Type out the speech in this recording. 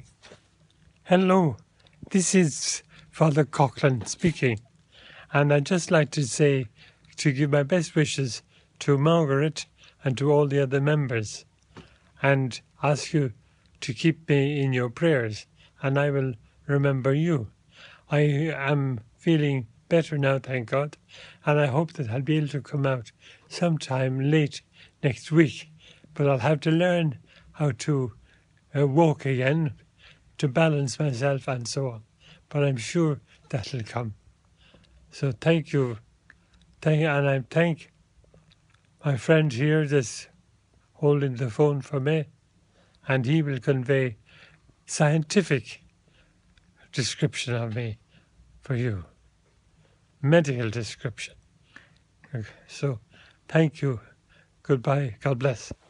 Hello, this is Father Coughlin speaking, and I'd just like to give my best wishes to Margaret and to all the other members, and ask you to keep me in your prayers, and I will remember you. I am feeling better now, thank God, and I hope that I'll be able to come out sometime late next week, but I'll have to learn how to walk again, to balance myself and so on. But I'm sure that'll come. So thank you. And I thank my friend here that's holding the phone for me, and he will convey scientific description of me for you. Medical description. So thank you. Goodbye. God bless.